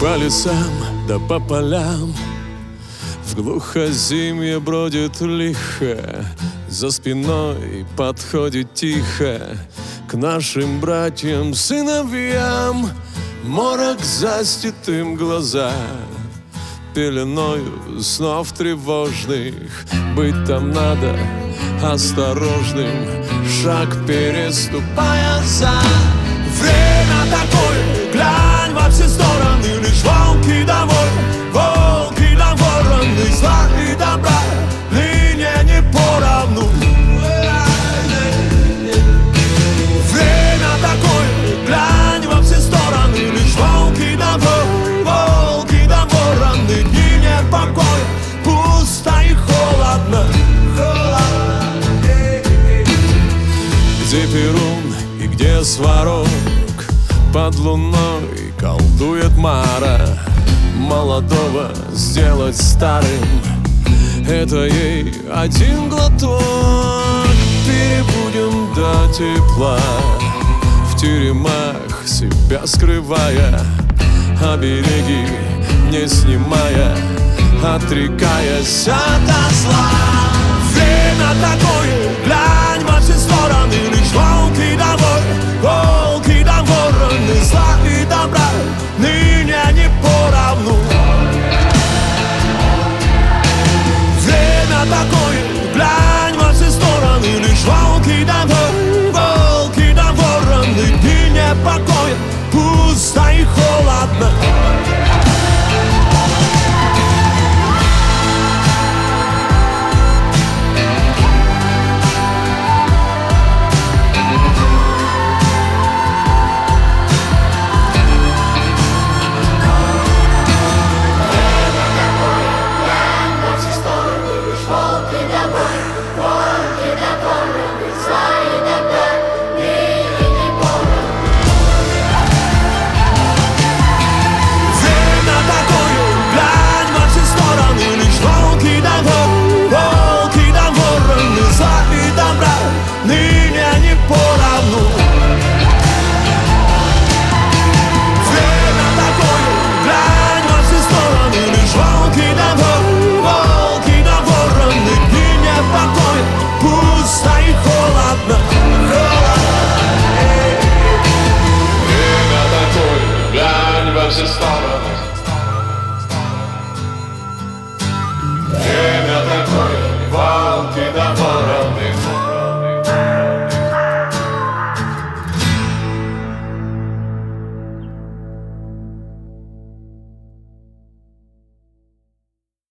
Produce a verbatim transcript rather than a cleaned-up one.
По лесам да по полям в глухозимье бродит лихо, за спиной подходит тихо к нашим братьям-сыновьям. Морок застит им глаза пеленою снов тревожных. Быть там надо осторожным, шаг переступая за. Время такое, глянь во все стороны, лишь волки да воры, волки да вороны, зла и добра ныне не поровну. Время такое, глянь во все стороны, лишь волки да воры, волки да вороны, дни нет покоя, пусто и холодно. Где Перун и где Сварог, под луной колдует Мара. Молодого сделать старым — это ей один глоток. Перебудем до тепла, в теремах себя скрывая, обереги не снимая, отрекаясь ото зла. Время такое, глянь во все стороны, лишь волки да воры, волки да вороны, зла и добра ныне не поровну. Время такое, глянь во все стороны, лишь волки да воры, волки да вороны, дни не покоя, пусто и холодно. Just